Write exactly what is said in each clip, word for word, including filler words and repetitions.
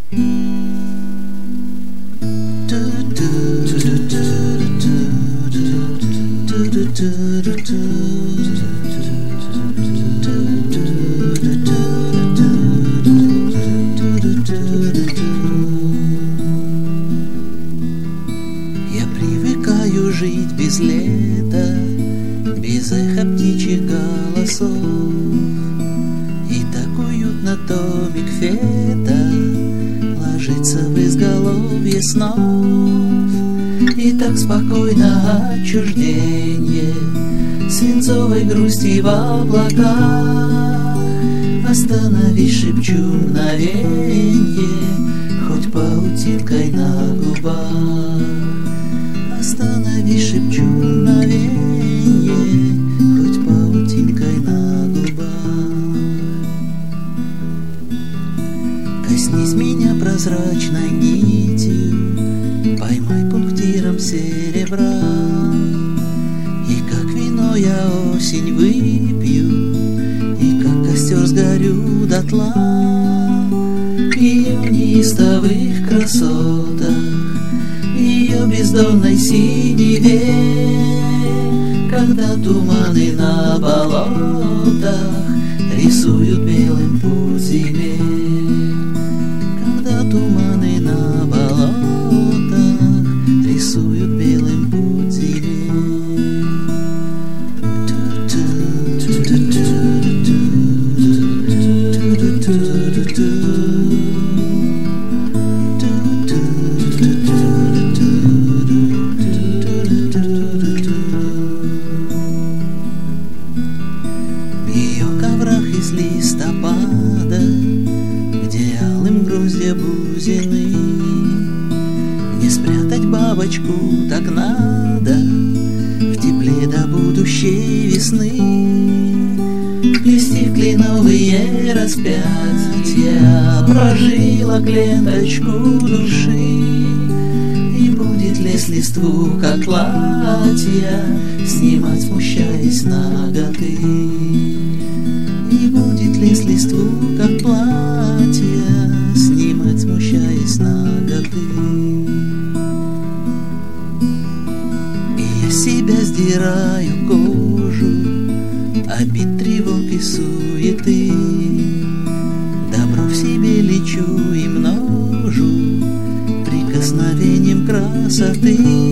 Я привыкаю жить без лета, без эха птичьих голосов. И так уютно томик фета ложится в изголовье снов. И так спокойно отчуждение свинцовой грусти в облаках. Остановись, шепчу мгновенье, хоть паутинкой на губах. Остановись, шепчу мгновенье, хоть паутинкой на губах. Коснись меня прозрачной нитью, поймай пунктиром серебра. И как вино я осень выпью, и как костер сгорю дотла. В ее неистовых красотах, в ее бездонной синеве, когда туманы на болотах рисуют белым путь зиме. Когда туманы на болотах рисуют белым путь зиме. В ее коврах из листопада, где алым гроздья бузины, не спрятать бабочку так надо в тепле до будущей весны. Плести кленовые распятия, прожилок ленточку души. И будет лес листву, как платья, снимать, смущаясь наготы. И будет лес листву, как платья, снимать, смущаясь наготы. И я себя сдираю кожу, обид, тревог и суеты. Добро в себе лечу и множу прикосновением красоты.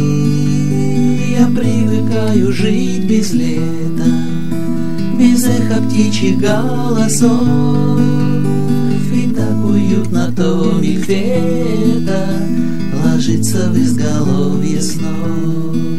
Я привыкаю жить без лета, без эха птичьих голосов. И так уютно томик фета ложится в изголовье снов.